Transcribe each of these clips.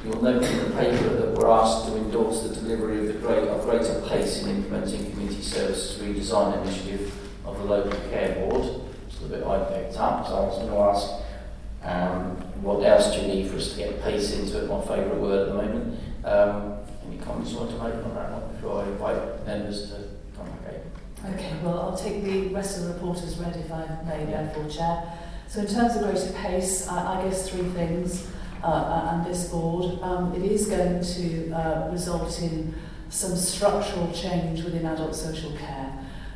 You'll note in the paper that we're asked to endorse the delivery of of greater pace in implementing community services redesign initiative of the local care board. It's the bit I picked up, so I was going to ask what else do you need for us to get pace into it? My favourite word at the moment. Any comments you want to make on that one before I invite members to come back in? Okay, well, I'll take the rest of the report as read if I may, therefore, Chair. So in terms of greater pace, I guess three things. And this board, it is going to result in some structural change within adult social care.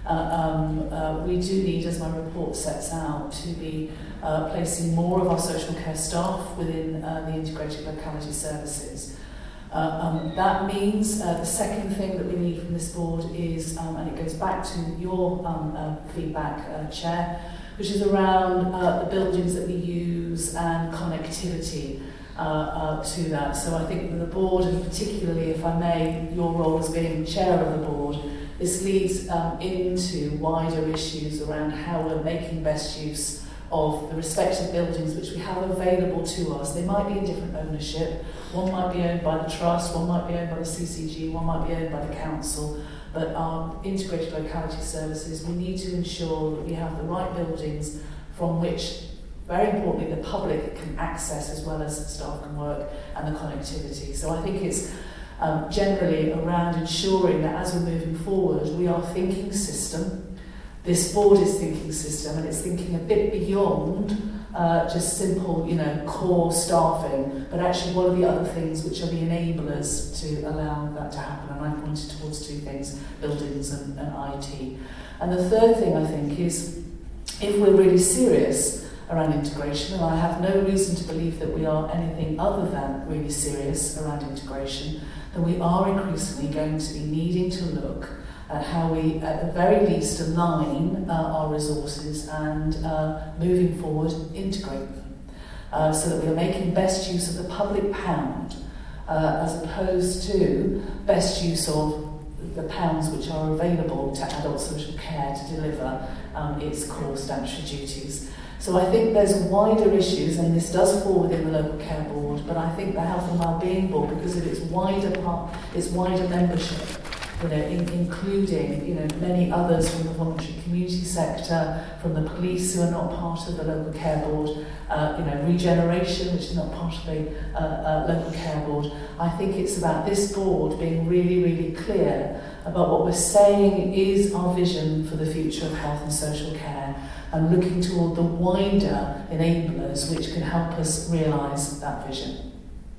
We do need, as my report sets out, to be placing more of our social care staff within the integrated locality services. That means the second thing that we need from this board is, and it goes back to your feedback, Chair, which is around the buildings that we use and connectivity to that. So I think that the board, and particularly, if I may, your role as being chair of the board, this leads into wider issues around how we're making best use of the respective buildings which we have available to us. They might be in different ownership. One might be owned by the trust, one might be owned by the CCG, one might be owned by the council. But our integrated locality services, we need to ensure that we have the right buildings from which, very importantly, the public can access as well as staff can work, and the connectivity. So I think it's generally around ensuring that as we're moving forward, we are thinking system. This board is thinking system, and it's thinking a bit beyond just simple, core staffing, but actually what are the other things which are the enablers to allow that to happen. And I pointed towards two things, buildings and IT. And the third thing, I think, is if we're really serious around integration, and I have no reason to believe that we are anything other than really serious around integration, then we are increasingly going to be needing to look at how we, at the very least, align our resources and, moving forward, integrate them. So that we are making best use of the public pound as opposed to best use of the pounds which are available to adult social care to deliver its core statutory duties. So I think there's wider issues, and this does fall within the local care board, but I think the health and wellbeing board, because of its wider membership, including many others from the voluntary community sector, from the police who are not part of the local care board, regeneration, which is not part of the local care board. I think it's about this board being really, really clear about what we're saying is our vision for the future of health and social care, and looking toward the wider enablers which can help us realise that vision.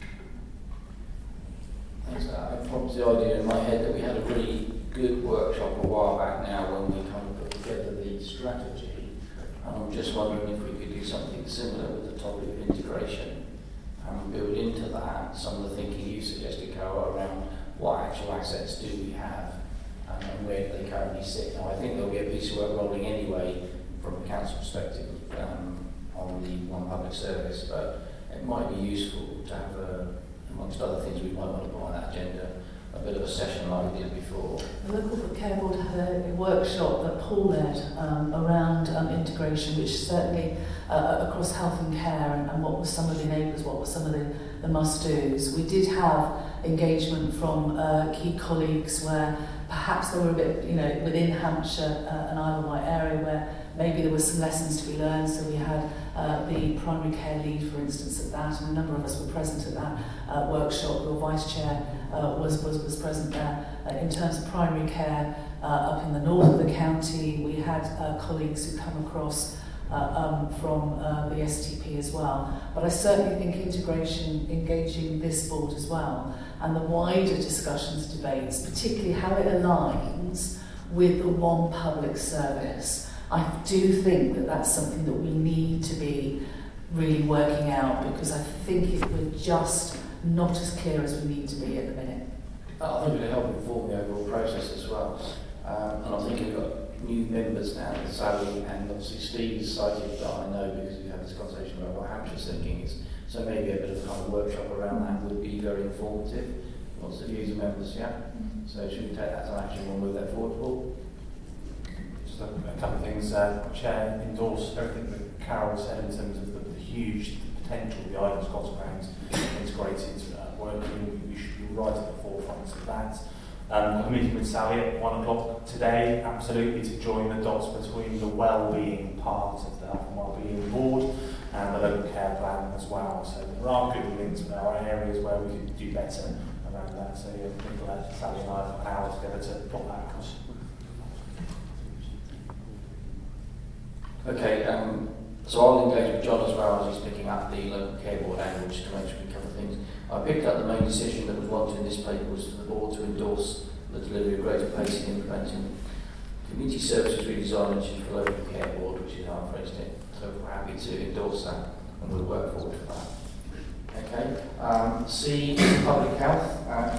Thanks. I propped the idea in my head that we had a really good workshop a while back now when we kind of put together the strategy. And I'm just wondering if we could do something similar with the topic of integration and build into that some of the thinking you suggested, Carol, around what actual assets do we have and where do they currently sit. Now, I think there'll be a piece of work rolling anyway from a council perspective on the one public service, but it might be useful to have amongst other things we might want to put on that agenda, a bit of a session like we did before. The local care board had a workshop that Paul led around integration, which certainly across health and care, and what were some of the enablers, what were some of the must-dos. We did have engagement from key colleagues where perhaps there were a bit, within Hampshire and Isle of Wight area where maybe there were some lessons to be learned. So we had the primary care lead, for instance, at that, and a number of us were present at that workshop. Your vice chair was present there. In terms of primary care up in the north of the county, we had colleagues who come across from the STP as well. But I certainly think integration, engaging this board as well, and the wider discussions, debates, particularly how it aligns with the one public service. I do think that that's something that we need to be really working out, because I think we're just not as clear as we need to be at the minute. I think it'll help inform the overall process as well. And I think we've got new members now, Sally, and obviously Steve is cited that I know because we've had this conversation about what Hampshire's thinking is. So maybe a bit of kind of workshop around that would be very informative. Lots of views of members, yeah? So should we take that to action and we'll move that forward, Paul? Just a couple of things. Chair endorse everything that Carol said in terms of the huge potential, the Islands Cotswolds integrated right at the forefront of that. I'm meeting with Sally at 1 o'clock today, absolutely to join the dots between the well-being part of the Health and Wellbeing Board and the local care plan as well. So there are good links, but there are areas where we could do better around that. So Sally and I have got an hour together to put that across. Okay, so I'll engage with John as well as he's picking up the local care board angle just to make sure we cover things. I picked up the main decision that was wanted in this paper was for the board to endorse the delivery of greater pace in implementing community services redesign initiative for local care board, which is how I phrased it. So we're happy to endorse that and we'll work forward for that. Okay. C, public health.